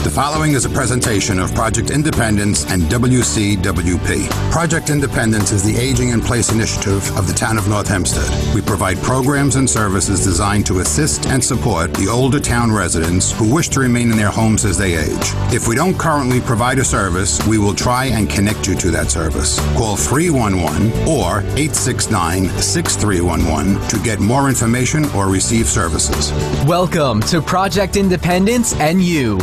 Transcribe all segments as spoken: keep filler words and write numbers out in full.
The following is a presentation of Project Independence and W C W P. Project Independence is the Aging in Place initiative of the town of North Hempstead. We provide programs and services designed to assist and support the older town residents who wish to remain in their homes as they age. If we don't currently provide a service, we will try and connect you to that service. Call three one one or eight six nine, six three one one to get more information or receive services. Welcome to Project Independence and You.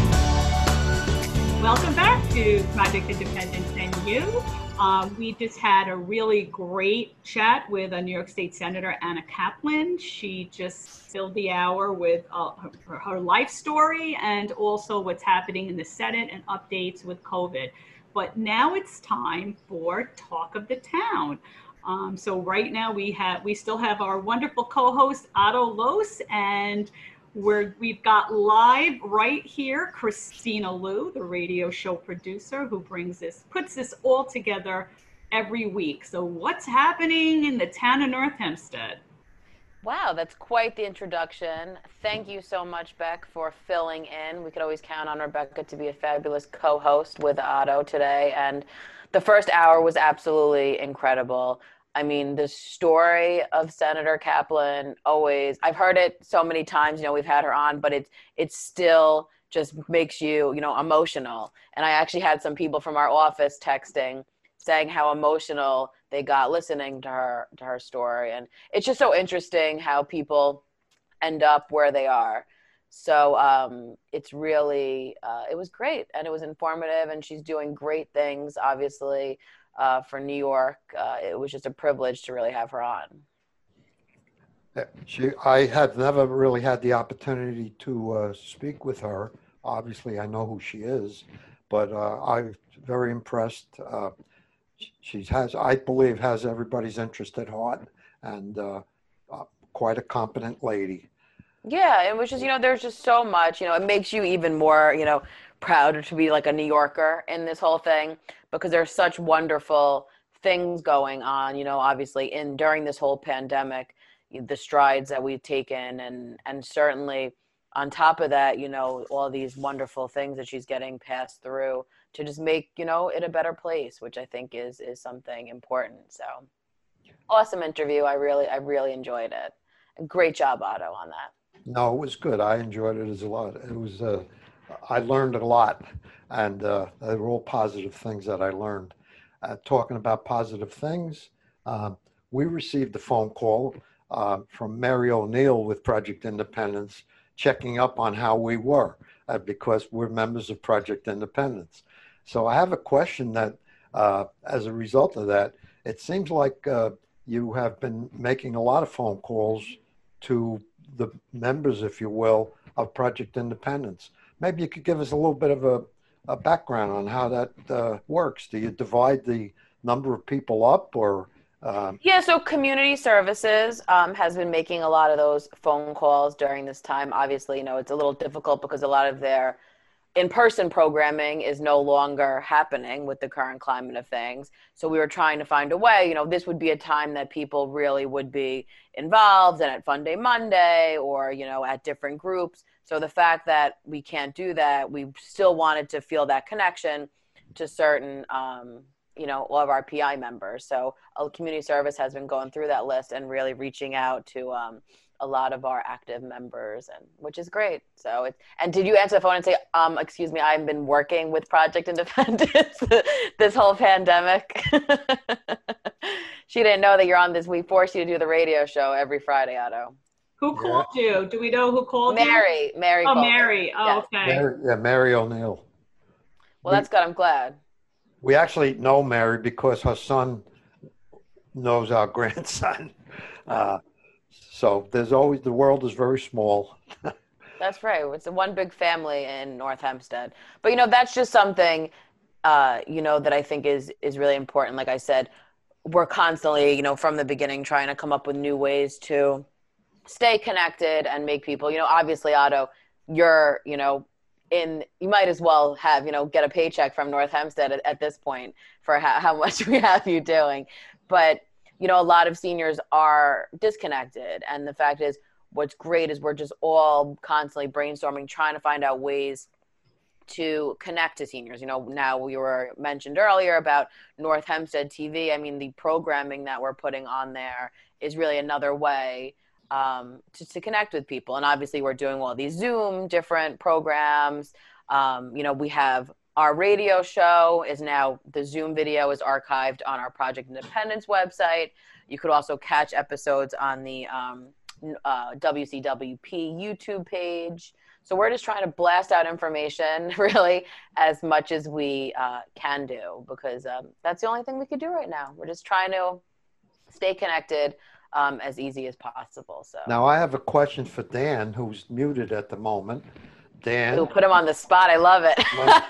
Welcome back to Project Independence and You. Um, we just had a really great chat with a New York State Senator Anna Kaplan. She just filled the hour with uh, her, her life story and also what's happening in the Senate and updates with COVID. But now it's time for Talk of the Town. Um, so right now we have we still have our wonderful co-host Otto Los, and We're, we've got live right here, Christina Liu, the radio show producer who brings this, puts this all together every week. So what's happening in the town of North Hempstead? Wow, that's quite the introduction. Thank you so much, Beck, for filling in. We could always count on Rebecca to be a fabulous co-host with Otto today. And the first hour was absolutely incredible. I mean, the story of Senator Kaplan, always, I've heard it so many times, you know, we've had her on, but it, it still just makes you, you know, emotional. And I actually had some people from our office texting saying how emotional they got listening to her, to her story. And it's just so interesting how people end up where they are. So um, it's really, uh, it was great and it was informative, and she's doing great things, obviously. Uh, for New York, uh, it was just a privilege to really have her on. She, I had never really had the opportunity to uh, speak with her. Obviously, I know who she is, but uh, I'm very impressed. Uh, she has, I believe, has everybody's interest at heart, and uh, uh, quite a competent lady. Yeah, it was just, you know, there's just so much, you know, it makes you even more, you know, prouder to be like a New Yorker in this whole thing, because there's such wonderful things going on, you know, obviously in during this whole pandemic, the strides that we've taken, and and certainly on top of that, you know, all these wonderful things that she's getting passed through to just make, you know, it a better place, which I think is is something important. So awesome interview. I really, I really enjoyed it. And great job, Otto, on that. No, it was good. I enjoyed it as a lot. It was, uh, I learned a lot, and uh, they were all positive things that I learned. Uh, talking about positive things, uh, we received a phone call uh, from Mary O'Neill with Project Independence, checking up on how we were, uh, because we're members of Project Independence. So I have a question that, uh, as a result of that, it seems like uh, you have been making a lot of phone calls to the members, if you will, of Project Independence. Maybe you could give us a little bit of a, a background on how that uh, works. Do you divide the number of people up, or? Um... Yeah, so Community Services um, has been making a lot of those phone calls during this time. Obviously, you know, it's a little difficult because a lot of their in-person programming is no longer happening with the current climate of things. So we were trying to find a way, you know, this would be a time that people really would be involved in at Fun Day Monday, or, you know, at different groups. So the fact that we can't do that, we still wanted to feel that connection to certain, um, you know, all of our P I members. So a community service has been going through that list and really reaching out to um, a lot of our active members, and which is great. So it's, and did you answer the phone and say, um, excuse me, I've been working with Project Independence this whole pandemic? She didn't know that you're on this. We forced you to do the radio show every Friday, Otto. Who called yeah. you? Do we know who called Mary, you? Mary. Oh, Mary. Oh, yes. okay. Mary, yeah, Mary O'Neill. Well, that's good. I'm glad. We actually know Mary because her son knows our grandson. Uh, so there's always, the world is very small. That's right. It's a one big family in North Hempstead. But, you know, that's just something, uh, you know, that I think is, is really important. Like I said, we're constantly, you know, from the beginning trying to come up with new ways to stay connected and make people, you know, obviously, Otto, you're, you know, in, you might as well have, you know, get a paycheck from North Hempstead at, at this point for how, how much we have you doing. But, you know, a lot of seniors are disconnected. And the fact is, what's great is we're just all constantly brainstorming, trying to find out ways to connect to seniors. You know, now we were mentioned earlier about North Hempstead T V. I mean, the programming that we're putting on there is really another way um, to, to connect with people. And obviously we're doing all these Zoom different programs. Um, you know, we have our radio show is now, the Zoom video is archived on our Project Independence website. You could also catch episodes on the um, uh, W C W P YouTube page. So we're just trying to blast out information really as much as we uh, can do, because um, that's the only thing we could do right now. We're just trying to stay connected um, as easy as possible. So Now I have a question for Dan, who's muted at the moment. Dan, we'll put him on the spot. I love it.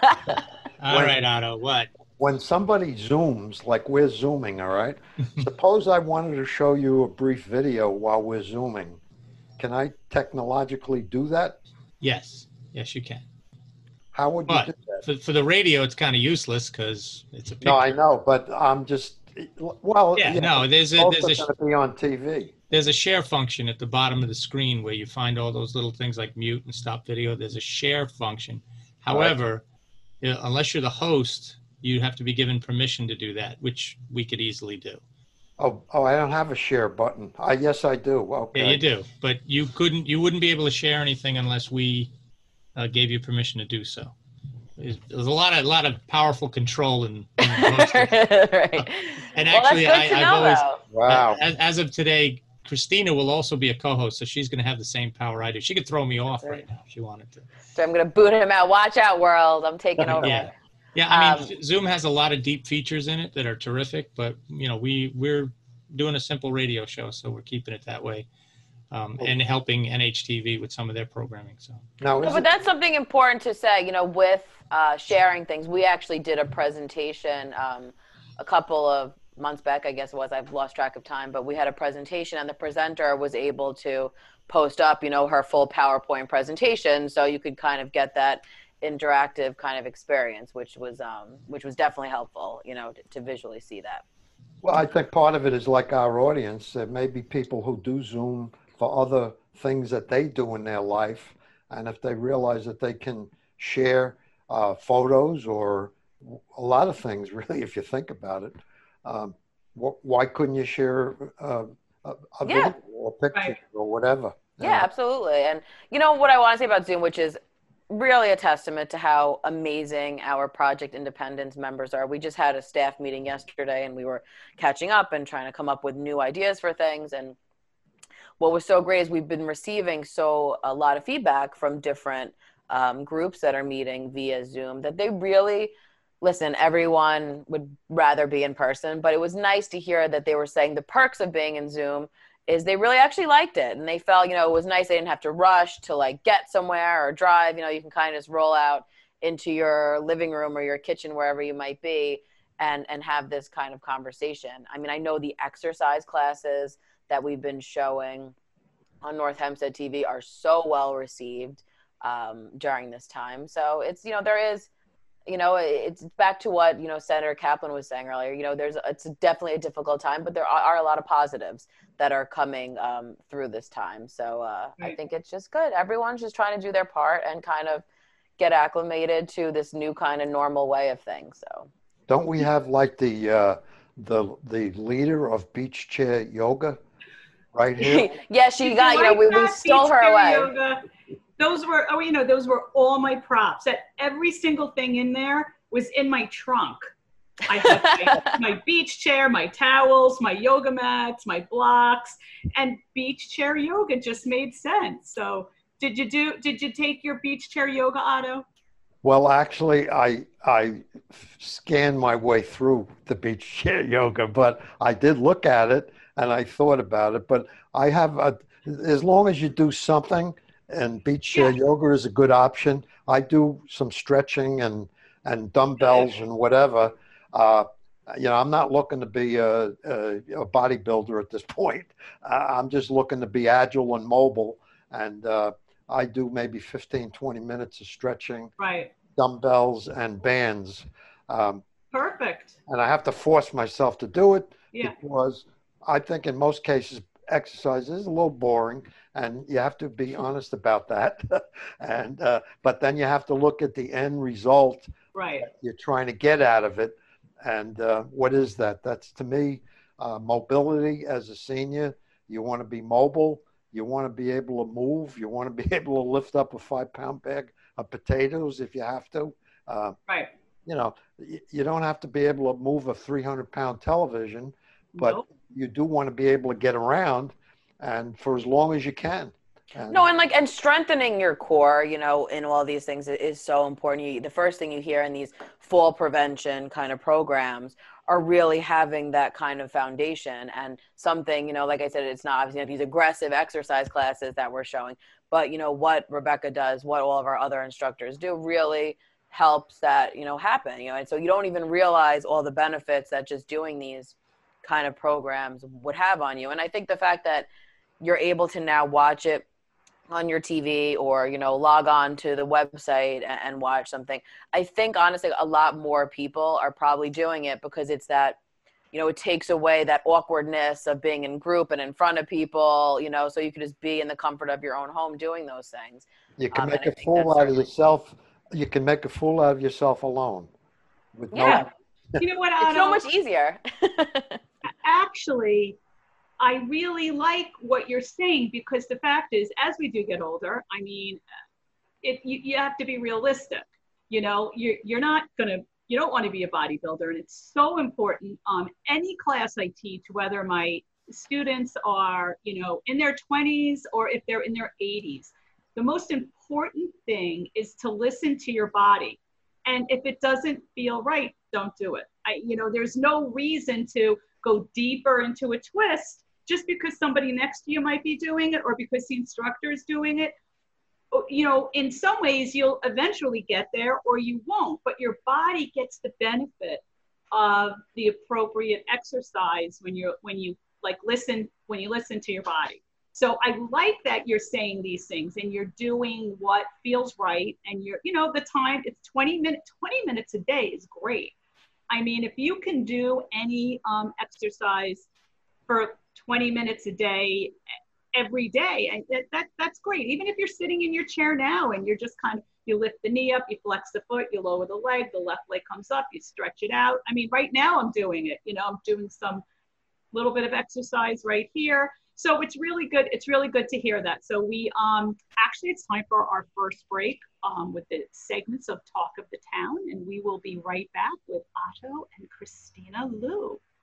All right, Otto, what? when somebody Zooms, like we're Zooming, all right? Suppose I wanted to show you a brief video while we're Zooming. Can I technologically do that? Yes, yes, you can. How would you But do that? for, for the radio, it's kind of useless because it's a picture. No, I know, but I'm just, well, Yeah, yeah, no, there's a, both there's are a, going to be on T V. there's a share function at the bottom of the screen where you find all those little things like mute and stop video. There's a share function. However, you know, unless you're the host, you have to be given permission to do that, which we could easily do. Oh, oh, I don't have a share button. I yes, I do. Okay. Yeah, you do, but you couldn't, you wouldn't be able to share anything unless we uh, gave you permission to do so. There's, there's a lot of, a lot of powerful control in, in hosting. Right. And Well, that's actually, good I, to I've know, always, though. Wow. as, as of today, Christina will also be a co-host, so she's going to have the same power I do. She could throw me off right now if she wanted to. So I'm going to boot him out. Watch out, world. I'm taking over. Yeah. Yeah, I mean, Um, Zoom has a lot of deep features in it that are terrific, but, you know, we, we're doing a simple radio show, so we're keeping it that way, um, and helping N H T V with some of their programming. So Now, No, is but it, that's something important to say, you know, with uh, sharing things. We actually did a presentation um, a couple of months back, I guess it was. I've lost track of time, but we had a presentation and the presenter was able to post up, you know, her full PowerPoint presentation. So you could kind of get that interactive kind of experience, which was um, which was definitely helpful, you know, to, to visually see that. well, I think part of it is like our audience. There may be people who do Zoom for other things that they do in their life. And if they realize that they can share uh, photos or a lot of things, really, if you think about it, um, wh- why couldn't you share uh, a, a Yeah. video or pictures Right. or whatever? Yeah, absolutely. And you know what I want to say about Zoom, which is really a testament to how amazing our Project Independence members are. We just had a staff meeting yesterday and we were catching up and trying to come up with new ideas for things. And what was so great is we've been receiving so a lot of feedback from different um, groups that are meeting via Zoom that they really, listen, everyone would rather be in person, but it was nice to hear that they were saying the perks of being in Zoom is they really actually liked it. And they felt, you know, it was nice. They didn't have to rush to like get somewhere or drive. You know, you can kind of just roll out into your living room or your kitchen, wherever you might be, and, and have this kind of conversation. I mean, I know the exercise classes that we've been showing on North Hempstead T V are so well received um, during this time. So it's, you know, there is, you know, it's back to what, you know, Senator Kaplan was saying earlier. You know, there's, it's definitely a difficult time, but there are, are a lot of positives that are coming um, through this time. So uh, Right. I think it's just good. Everyone's just trying to do their part and kind of get acclimated to this new kind of normal way of things. So Don't we have like the uh, the the leader of beach chair yoga right here? yeah, she Did got, you know, like we, we that stole beach her chair away. yoga? Those were, oh, you know, those were all my props. That every single thing in there was in my trunk. I had my, my beach chair, my towels, my yoga mats, my blocks, and beach chair yoga just made sense. So did you do, did you take your beach chair yoga, Otto? Well, actually, I I scanned my way through the beach chair yoga, but I did look at it and I thought about it. But I have a, as long as you do something, and beach chair Yeah. yoga is a good option. I do some stretching and and dumbbells and whatever. Uh, you know, I'm not looking to be a, a, a bodybuilder at this point. Uh, I'm just looking to be agile and mobile. And uh, I do maybe fifteen, twenty minutes of stretching, Right. dumbbells and bands. Um, Perfect. and I have to force myself to do it Yeah. because I think in most cases, exercise is a little boring, and you have to be honest about that. and uh, but then you have to look at the end result Right. that you're trying to get out of it. And uh, what is that? That's, to me, uh, mobility as a senior. You want to be mobile. You want to be able to move. You want to be able to lift up a five-pound bag of potatoes if you have to. Uh, Right. you know, y- you don't have to be able to move a three hundred pound television, but Nope. you do want to be able to get around, and for as long as you can. And No, and like, and strengthening your core, you know, in all these things i- is so important. You, the first thing you hear in these fall prevention kind of programs are really having that kind of foundation, and something, you know, like I said, it's not obviously these aggressive exercise classes that we're showing, but you know, what Rebecca does, what all of our other instructors do really helps that, you know, happen, you know, and so you don't even realize all the benefits that just doing these kind of programs would have on you. And I think the fact that you're able to now watch it on your T V, or, you know, log on to the website and, and watch something. I think honestly, a lot more people are probably doing it because it's that, you know, it takes away that awkwardness of being in group and in front of people, you know, so you could just be in the comfort of your own home doing those things. you can Um, make and I a think fool that's out of certainly, yourself. You can make a fool out of yourself alone with no. yeah, You know what, it's so Otto? much easier. Actually, I really like what you're saying, because the fact is, as we do get older, I mean, it, you, you have to be realistic. You know, you're, you're not going to, you don't want to be a bodybuilder. And it's so important. Um, any class I teach, whether my students are, you know, in their twenties or if they're in their eighties, the most important thing is to listen to your body. And if it doesn't feel right, don't do it. I, you know, there's no reason to go deeper into a twist just because somebody next to you might be doing it, or because the instructor is doing it. You know, in some ways you'll eventually get there or you won't, but your body gets the benefit of the appropriate exercise when you're, when you like listen, when you listen to your body. So I like that you're saying these things and you're doing what feels right. And you're, you know, the time, it's twenty minutes, twenty minutes a day is great. I mean, if you can do any um, exercise for twenty minutes a day, every day, and that, that, that's great. Even if you're sitting in your chair now and you're just kind of, you lift the knee up, you flex the foot, you lower the leg, the left leg comes up, you stretch it out. I mean, right now I'm doing it, you know, I'm doing some little bit of exercise right here. So it's really good. It's really good to hear that. So we, um, actually it's time for our first break um, with the segments of Talk of the Town, and we will be right back with Otto and Christina Liu.